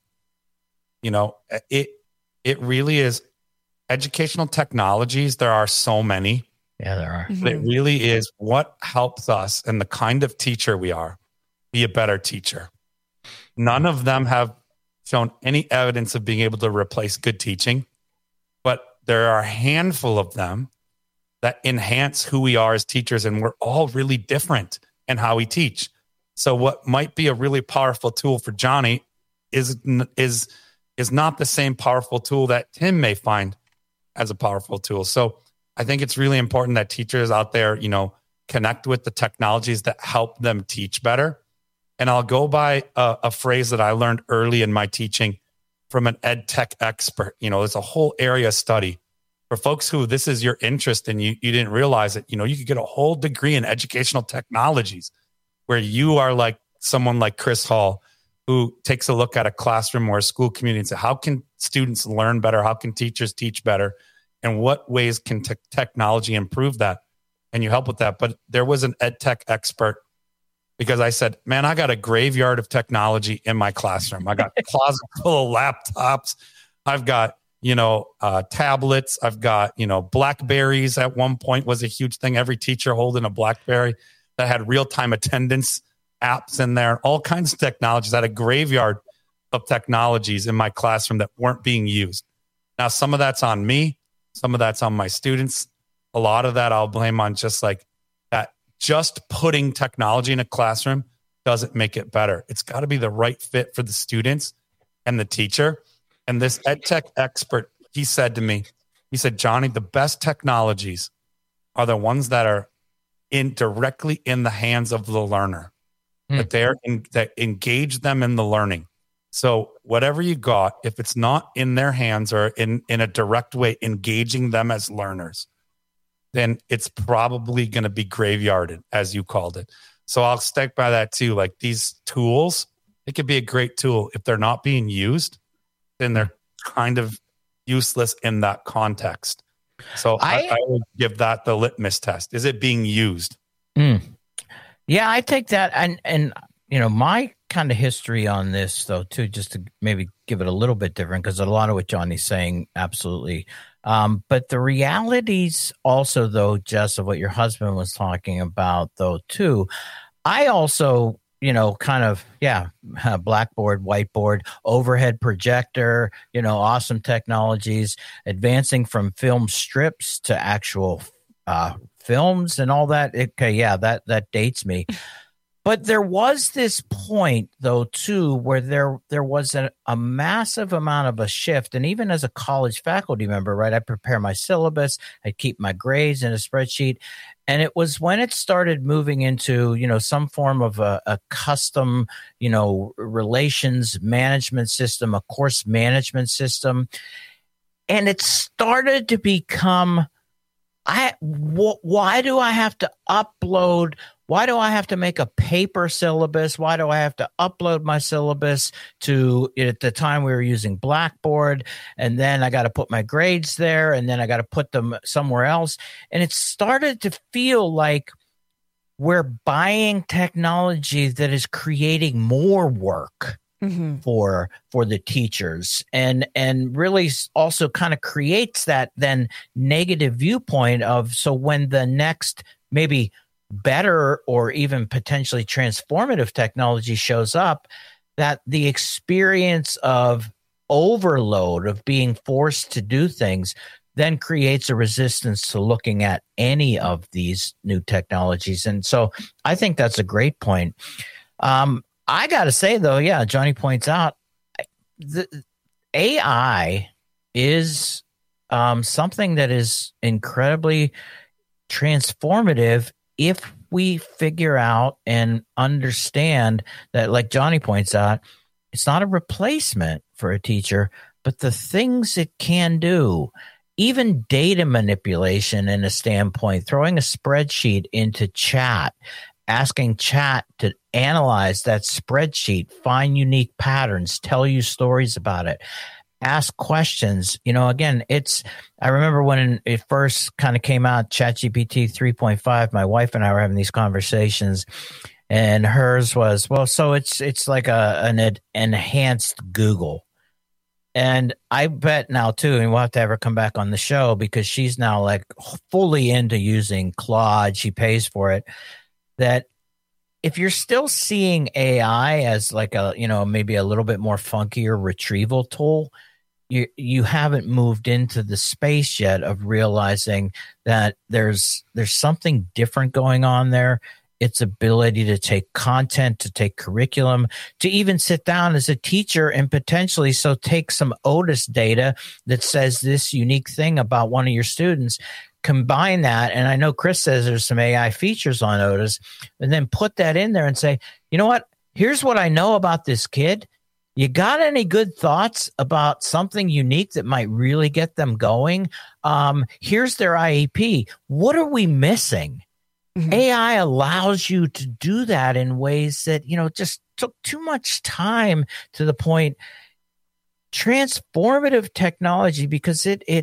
it really is educational technologies. There are so many. Yeah, there are. It really is what helps us and the kind of teacher we are be a better teacher. None of them have shown any evidence of being able to replace good teaching, but there are a handful of them that enhance who we are as teachers, and we're all really different in how we teach. So what might be a really powerful tool for Johnny is not the same powerful tool that Tim may find as a powerful tool. So I think it's really important that teachers out there, connect with the technologies that help them teach better. And I'll go by a phrase that I learned early in my teaching from an ed tech expert. There's a whole area of study for folks who this is your interest and you didn't realize it. You could get a whole degree in educational technologies where you are like someone like Chris Hall, who takes a look at a classroom or a school community and say, how can students learn better? How can teachers teach better? And what ways can technology improve that? And you help with that. But there was an ed tech expert because I said, man, I got a graveyard of technology in my classroom. I got a closet full of laptops. I've got, tablets. I've got, Blackberries at one point was a huge thing. Every teacher holding a Blackberry that had real-time attendance apps in there, all kinds of technologies. I had a graveyard of technologies in my classroom that weren't being used. Now, some of that's on me. Some of that's on my students. A lot of that I'll blame on just like that. Just putting technology in a classroom doesn't make it better. It's got to be the right fit for the students and the teacher. And this ed tech expert, he said to me, Johnny, the best technologies are the ones that are directly in the hands of the learner, that engage them in the learning. So whatever you got, if it's not in their hands or in a direct way, engaging them as learners, then it's probably going to be graveyarded, as you called it. So I'll stick by that too. Like these tools it could be a great tool. If they're not being used, then they're kind of useless in that context. So I would give that the litmus test. Is it being used? Yeah, I take that. And you know, my kind of history on this, though, too, just to maybe give it a little bit different, because a lot of what Johnny's saying, absolutely. But the realities also, though, Jess, of what your husband was talking about, though, too, I also, you know, kind of, blackboard, whiteboard, overhead projector, you know, awesome technologies, advancing from film strips to actual films and all that. Okay, that dates me. But there was this point, though, too, where there was a massive amount of a shift. And even as a college faculty member, right, I prepare my syllabus, I keep my grades in a spreadsheet. And it was when it started moving into, you know, some form of a custom, you know, relations management system, a course management system. And it started to become, why do I have to upload? Why do I have to make a paper syllabus? Why do I have to upload my syllabus to, at the time we were using Blackboard, and then I got to put my grades there, and then I got to put them somewhere else. And it started to feel like we're buying technology that is creating more work for the teachers, and really also kind of creates that then negative viewpoint of, so when the next maybe better or even potentially transformative technology shows up, that the experience of overload, of being forced to do things, then creates a resistance to looking at any of these new technologies. And so I think that's a great point. I got to say, though, Johnny points out, the AI is something that is incredibly transformative if we figure out and understand that, like Johnny points out, it's not a replacement for a teacher, but the things it can do, even data manipulation in a standpoint, throwing a spreadsheet into chat, asking chat to analyze that spreadsheet, find unique patterns, tell you stories about it, ask questions. You know, again, I remember when it first kind of came out, ChatGPT 3.5, my wife and I were having these conversations, and hers was, well, so it's like an enhanced Google. And I bet now, too, and we'll have to have her come back on the show, because she's now like fully into using Claude. She pays for it. That if you're still seeing AI as like a, you know, maybe a little bit more funkier retrieval tool, you haven't moved into the space yet of realizing that there's something different going on there. Its ability to take content, to take curriculum, to even sit down as a teacher and potentially take some Otis data that says this unique thing about one of your students, combine that, and I know Chris says there's some AI features on Otis, and then put that in there and say, you know what, here's what I know about this kid. You got any good thoughts about something unique that might really get them going? Here's their IEP. What are we missing? AI allows you to do that in ways that, you know, just took too much time, to the point. Transformative technology, because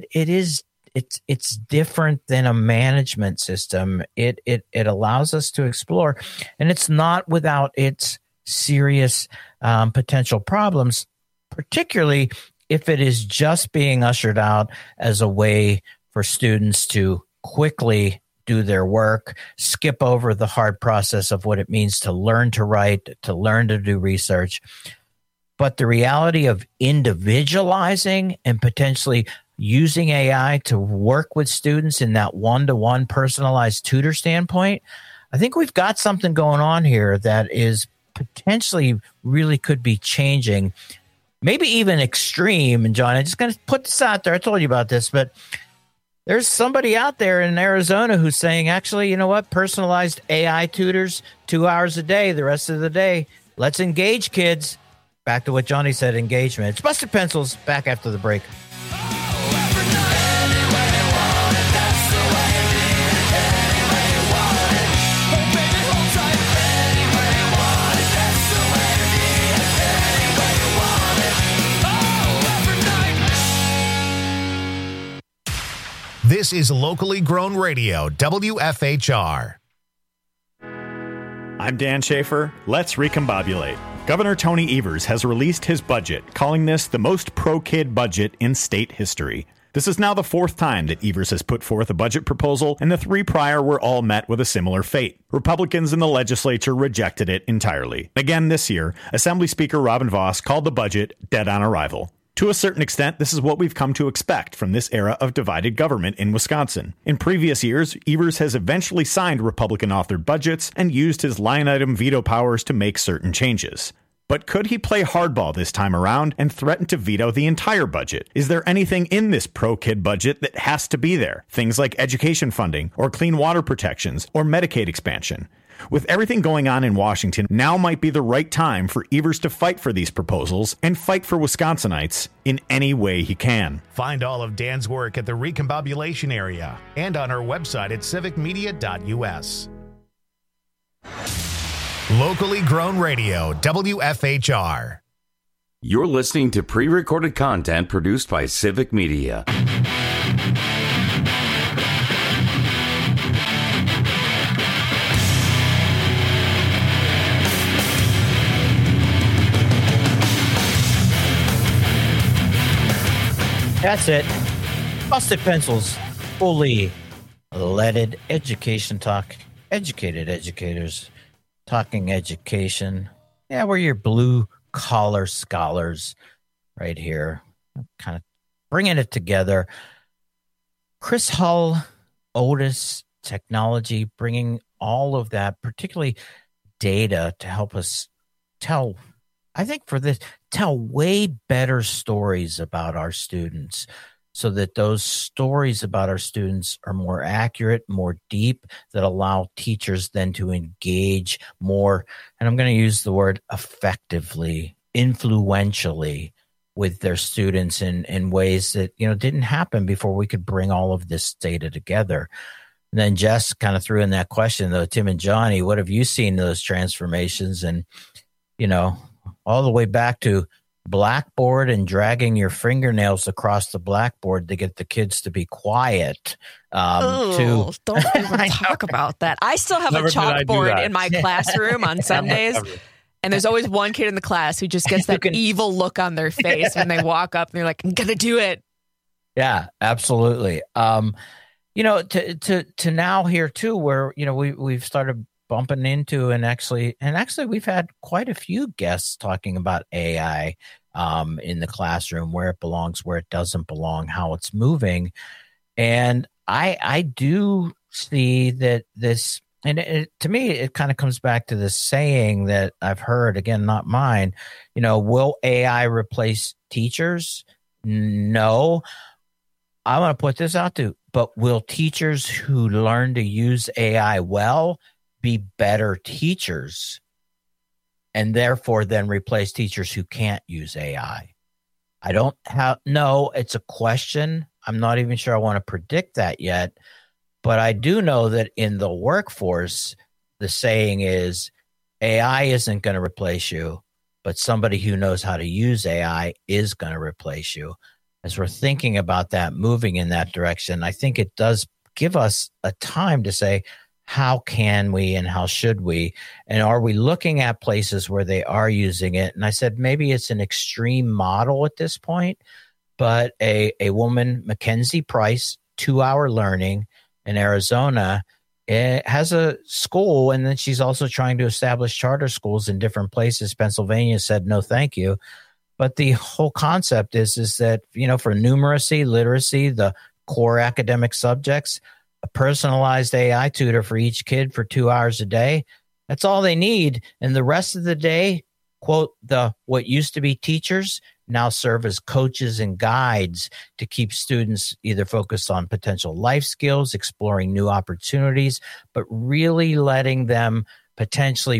it's different than a management system. It allows us to explore, and it's not without its serious potential problems, particularly if it is just being ushered out as a way for students to quickly do their work, skip over the hard process of what it means to learn to write, to learn to do research. But the reality of individualizing and potentially using AI to work with students in that one-to-one personalized tutor standpoint, I think we've got something going on here that is potentially really could be changing, maybe even extreme. And John, I'm just going to put this out there. I told you about this, but there's somebody out there in Arizona who's saying, actually, you know what? Personalized AI tutors, 2 hours a day, the rest of the day. Let's engage kids. Back to what Johnny said, engagement. It's Busted Pencils, back after the break. This is locally grown radio, WFHR. I'm Dan Schaefer. Let's recombobulate. Governor Tony Evers has released his budget, calling this the most pro-kid budget in state history. This is now the fourth time that Evers has put forth a budget proposal, and the three prior were all met with a similar fate. Republicans in the legislature rejected it entirely. Again this year, Assembly Speaker Robin Vos called the budget dead on arrival. To a certain extent, this is what we've come to expect from this era of divided government in Wisconsin. In previous years, Evers has eventually signed Republican-authored budgets and used his line-item veto powers to make certain changes. But could he play hardball this time around and threaten to veto the entire budget? Is there anything in this pro-kid budget that has to be there? Things like education funding, or clean water protections, or Medicaid expansion. With everything going on in Washington, now might be the right time for Evers to fight for these proposals and fight for Wisconsinites in any way he can. Find all of Dan's work at the Recombobulation area and on our website at civicmedia.us. Locally grown radio, WFHR. You're listening to pre-recorded content produced by Civic Media. That's it. Busted Pencils, fully leaded education talk. Educated educators talking education. Yeah, we're your blue collar scholars right here. I'm kind of bringing it together. Chris Hull, Otis Technology, bringing all of that, particularly data, to help us tell way better stories about our students, so that those stories about our students are more accurate, more deep, that allow teachers then to engage more, and I'm going to use the word effectively, influentially, with their students in ways that, didn't happen before we could bring all of this data together. And then Jess kind of threw in that question, though, Tim and Johnny, what have you seen those transformations? And, all the way back to blackboard and dragging your fingernails across the blackboard to get the kids to be quiet. Don't even talk about that. I still have a chalkboard in my classroom on Sundays. And there's always one kid in the class who just gets that evil look on their face when they walk up and they're like, I'm going to do it. Yeah, absolutely. To now here too, where, we've started bumping into and actually we've had quite a few guests talking about AI in the classroom, where it belongs, where it doesn't belong, how it's moving. And I do see that this, and to me, it kind of comes back to this saying that I've heard, again, not mine, will AI replace teachers? No. I want to put this out too, but will teachers who learn to use AI well be better teachers, and therefore then replace teachers who can't use AI? I don't know. It's a question. I'm not even sure I want to predict that yet, but I do know that in the workforce, the saying is AI isn't going to replace you, but somebody who knows how to use AI is going to replace you. As we're thinking about that, moving in that direction, I think it does give us a time to say, how can we and how should we? And are we looking at places where they are using it? And I said, maybe it's an extreme model at this point, but a woman, Mackenzie Price, 2-hour learning in Arizona, has a school. And then she's also trying to establish charter schools in different places. Pennsylvania said, no, thank you. But the whole concept is that, for numeracy, literacy, the core academic subjects, a personalized AI tutor for each kid for 2 hours a day. That's all they need. And the rest of the day, quote, what used to be teachers now serve as coaches and guides to keep students either focused on potential life skills, exploring new opportunities, but really letting them potentially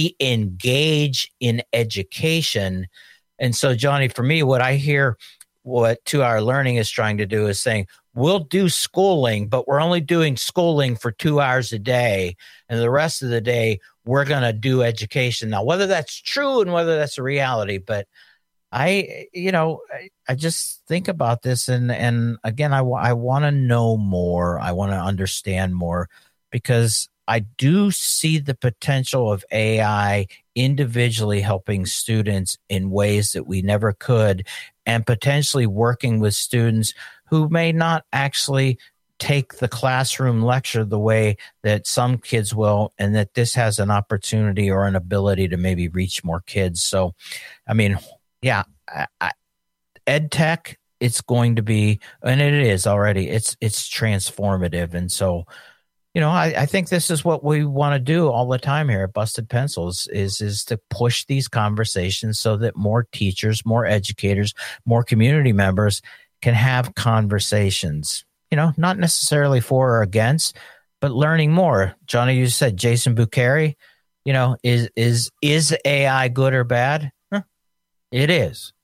re-engage in education. And so, Johnny, for me, what I hear what 2-hour learning is trying to do is saying, we'll do schooling, but we're only doing schooling for 2 hours a day. And the rest of the day, we're going to do education. Now, whether that's true and whether that's a reality, but I just think about this, and again, I want to know more. I want to understand more, because I do see the potential of AI individually helping students in ways that we never could, and potentially working with students who may not actually take the classroom lecture the way that some kids will, and that this has an opportunity or an ability to maybe reach more kids. So, I mean, yeah, ed tech, it's going to be, and it is already, it's transformative. And so, I think this is what we want to do all the time here at Busted Pencils is to push these conversations so that more teachers, more educators, more community members can have conversations, not necessarily for or against, but learning more. Johnny, you said Jason Bucheri, is AI good or bad? It is.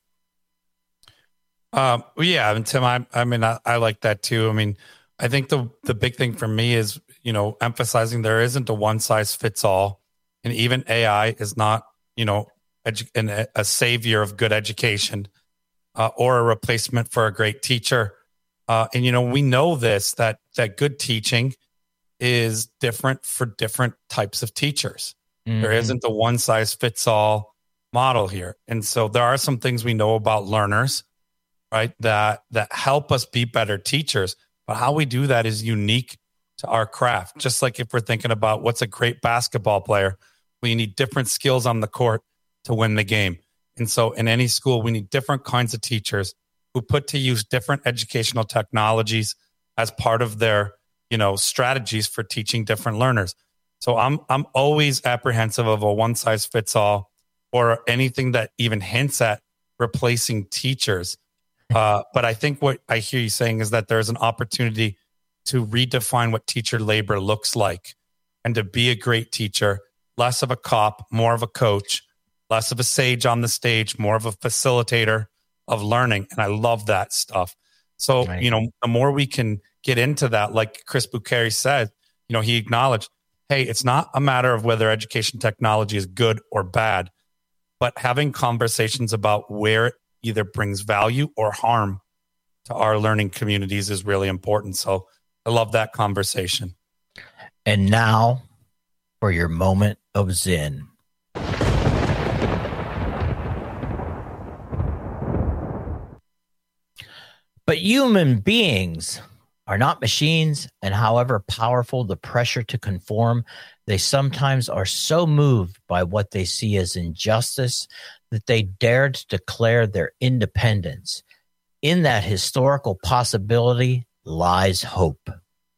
Yeah. And Tim, I like that too. I mean, I think the big thing for me is, emphasizing there isn't a one size fits all, and even AI is not, a savior of good education or a replacement for a great teacher. And we know this, that good teaching is different for different types of teachers. Mm-hmm. There isn't a one size fits all model here. And so there are some things we know about learners, right, that help us be better teachers. But how we do that is unique to our craft. Just like if we're thinking about what's a great basketball player, we need different skills on the court to win the game. And so in any school, we need different kinds of teachers who put to use different educational technologies as part of their, strategies for teaching different learners. So I'm always apprehensive of a one size fits all or anything that even hints at replacing teachers. But I think what I hear you saying is that there's an opportunity to redefine what teacher labor looks like, and to be a great teacher, less of a cop, more of a coach, less of a sage on the stage, more of a facilitator of learning. And I love that stuff. So, right. The more we can get into that, like Chris Bucheri said, he acknowledged, hey, it's not a matter of whether education technology is good or bad, but having conversations about where it either brings value or harm to our learning communities is really important. So I love that conversation. And now for your moment of Zen. But human beings are not machines, and however powerful the pressure to conform, they sometimes are so moved by what they see as injustice that they dare to declare their independence. In that historical possibility lies hope.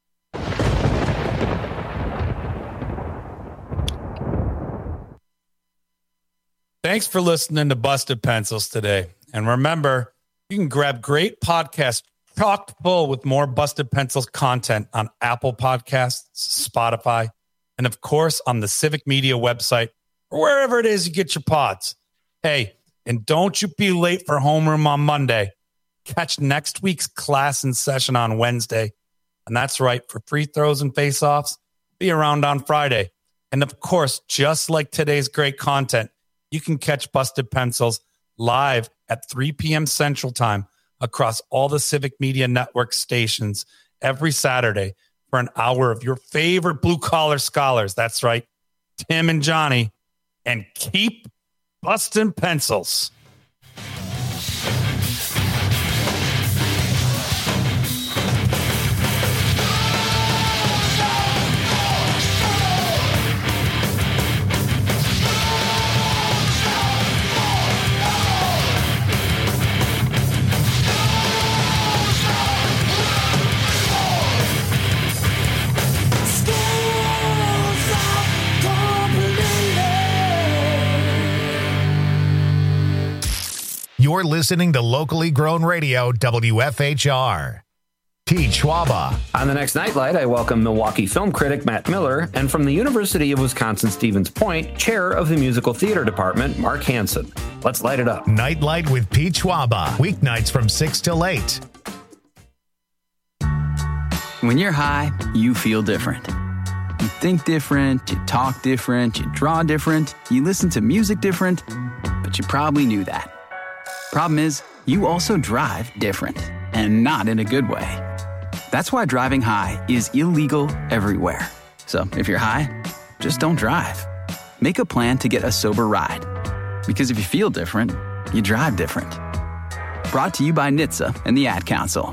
Thanks for listening to Busted Pencils today. And remember, you can grab great podcasts chock full with more Busted Pencils content on Apple Podcasts, Spotify, and of course on the Civic Media website or wherever it is you get your pods. Hey, and don't you be late for homeroom on Monday. Catch next week's class in session on Wednesday. And that's right, for free throws and face-offs, be around on Friday. And of course, just like today's great content, you can catch Busted Pencils live at 3 p.m. Central Time across all the Civic Media Network stations every Saturday for an hour of your favorite blue-collar scholars. That's right, Tim and Johnny. And keep busting pencils. You're listening to locally grown radio, WFHR. Pete Schwaba. On the next Nightlight, I welcome Milwaukee film critic Matt Miller, and from the University of Wisconsin-Stevens Point, chair of the musical theater department, Mark Hansen. Let's light it up. Nightlight with Pete Schwaba. Weeknights from 6 till 8. When you're high, you feel different. You think different, you talk different, you draw different, you listen to music different, but you probably knew that. Problem is, you also drive different, and not in a good way. That's why driving high is illegal everywhere. So if you're high, just don't drive. Make a plan to get a sober ride. Because if you feel different, you drive different. Brought to you by NHTSA and the Ad Council.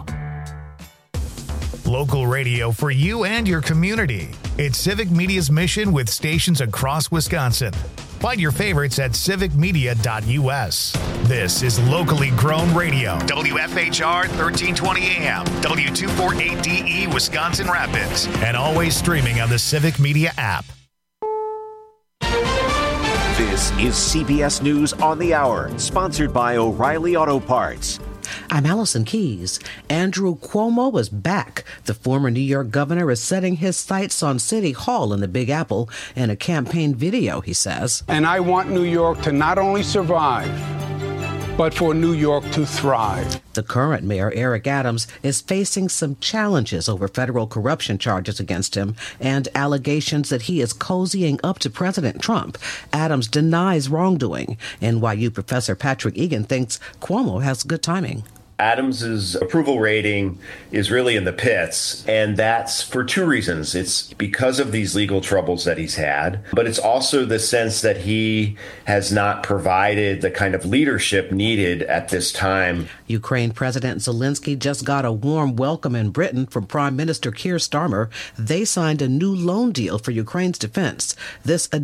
Local radio for you and your community. It's Civic Media's mission with stations across Wisconsin. Find your favorites at civicmedia.us. This is locally grown radio. WFHR 1320 AM, W248DE Wisconsin Rapids, and always streaming on the Civic Media app. This is CBS News on the Hour, sponsored by O'Reilly Auto Parts. I'm Allison Keyes. Andrew Cuomo is back. The former New York governor is setting his sights on City Hall in the Big Apple in a campaign video, he says. And I want New York to not only survive, but for New York to thrive. The current mayor, Eric Adams, is facing some challenges over federal corruption charges against him and allegations that he is cozying up to President Trump. Adams denies wrongdoing. NYU professor Patrick Egan thinks Cuomo has good timing. Adams's approval rating is really in the pits, and that's for two reasons. It's because of these legal troubles that he's had, but it's also the sense that he has not provided the kind of leadership needed at this time. Ukraine President Zelensky just got a warm welcome in Britain from Prime Minister Keir Starmer. They signed a new loan deal for Ukraine's defense. This